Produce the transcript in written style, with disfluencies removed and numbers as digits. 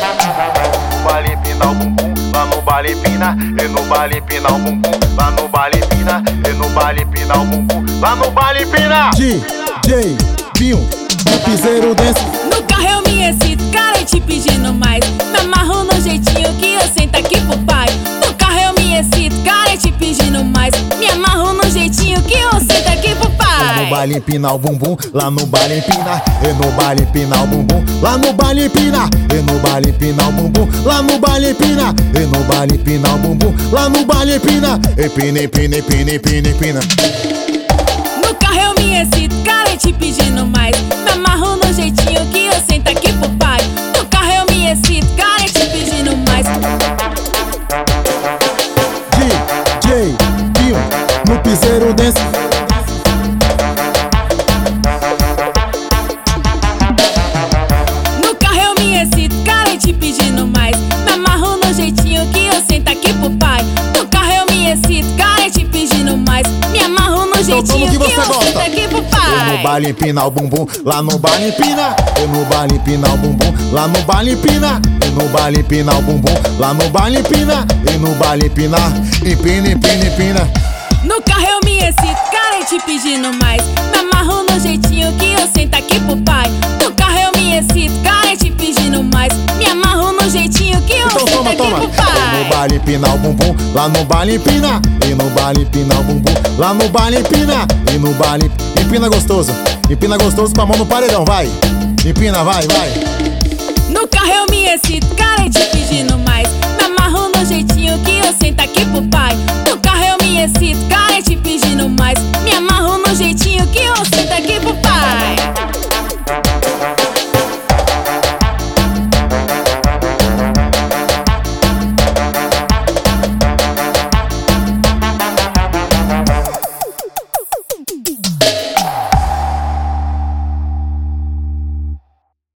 baile empina o bumbum, lá no baile empina, e no baile empina o bumbum, lá no baile empina, e no baile empina o bumbum, lá no baile empina. DJ Binho, no piseiro dance. No carro eu me excito, carente pedindo mais. Me amarro no jeitinho que eu sento aqui pro pai. No carro eu me excito, carente pedindo mais. Me amarro no jeitinho que eu sento aqui pro pai. No baile empina o bumbum, lá no baile empina, e no baile empina o bumbum, lá no baile empina, e no baile empina o bumbum, lá no baile empina, e no baile empina o bumbum, lá no baile empina, empina, empina, empina, empina, empina. No carro eu me excito, carente pedindo mais. Me amarro no jeitinho que eu sento aqui pro pai. No carro eu me excito, carente pedindo mais. DJ Binho, no piseiro dance. No carro eu me excito, carente pedindo mais. Me amarro no jeitinho que eu sento aqui pro pai. No carro eu me excito, carente pedindo mais. Me amarro no jeitinho que eu sento aqui pro pai. E no baile empina o bumbum, lá no baile empina, e no baile empina o bumbum, lá no baile empina, e no baile empina o bumbum, lá no baile empina, e no baile empina, empina, empina, empina. No carro eu me excito, carente pedindo mais. Me amarro no jeitinho que eu sento aqui pro pai. No carro eu me excito, carente pedindo mais. Me amarro no jeitinho que eu Então sento toma, aqui toma. pro E pai. no baile empina o bumbum, lá no baile empina, e no baile empina o bumbum, lá no baile empina, e no baile empina gostoso com a mão no paredão, vai. Empina, vai, vai. No carro eu me excito, carente pedindo mais. Me amarro no jeitinho que eu sento aqui pro pai. No carro eu me excito, carente pedindo mais. Me amarro no jeitinho que eu sento aqui